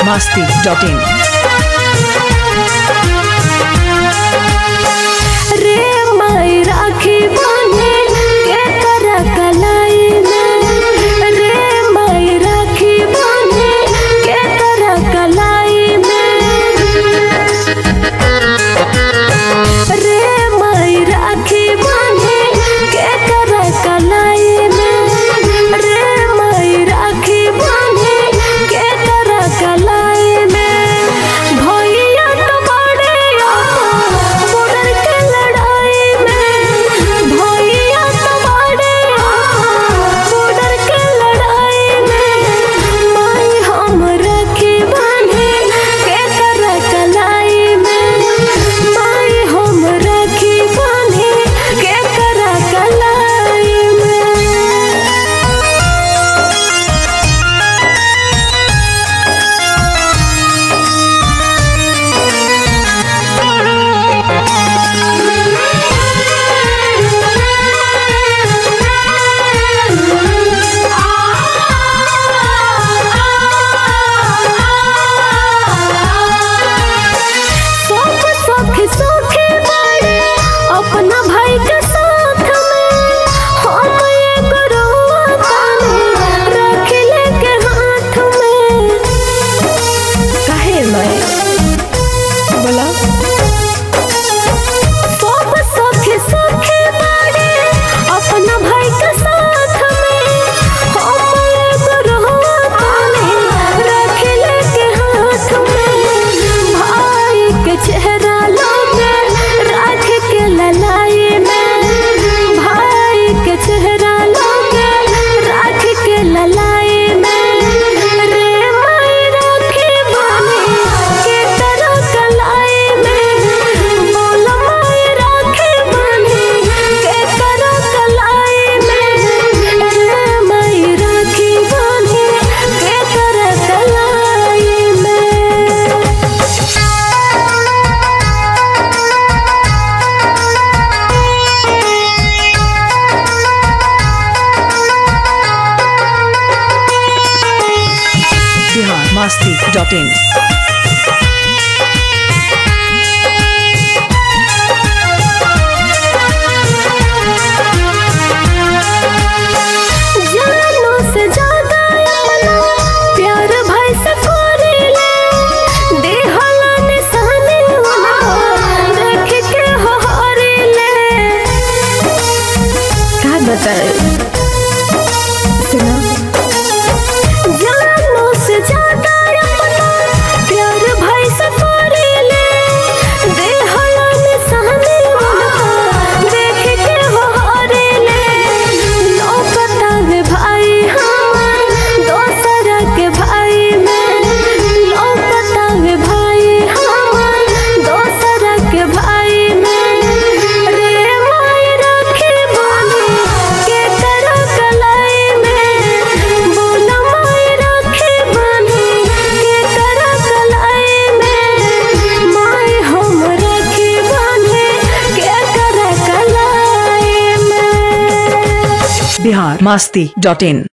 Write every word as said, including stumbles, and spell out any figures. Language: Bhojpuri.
masti dot in. रे माई राखी बांधे के करा कलाई में, रे माई राखी बांधे के करा कलाई में, रे माई राखी बांधे के करा कलाई में, रे माई राखी बांधे के करा कलाई में। भैया तो बड़े बॉर्डर के लड़ाई में, भैया तो बड़े बॉर्डर के लड़ाई में, माई हम राखी बांधे के करा कलाई में, माई हम राखी बांधे के करा कलाई में। सब सखी सखी बड़े अपना भाई के साथ में, हम एगो रउआ ताने राखी लेके हाथ में। काहे मैं बोला सब सखी सखी बड़े अपना भाई के साथ में, हम एगो रउआ ताने राखी लेके हाथ में। भाई के चेहरा लोगे राख के ललाई में, भाई के चेहरा लोगे राख के ललाई में, रे माई राखी बांधे के करा कलाई में, बोल माई राखी बांधे के करा कलाई में, रे माई राखी बांधे के करा कलाई में। Bihar masti dot in. जानों से ज्यादा अपना प्यार भाई से करेले, देहला निशानी उनको देख के हो हरेले। का बताए सुना, जानों से ज्यादा अपना प्यार भाई से करेले, देहला निशानी उनको देख के हो हरेले। लौकता वे भाई हमार दोसरा के भाई में, लौकता वे भाई हमार दोसरा के भाई में, रे माई राखी बांधे के करा कलाई में, बोल माई राखी बांधे के करा कलाई में, माई हम राखी बांधे के करा कलाई में। Bihar masti dot in.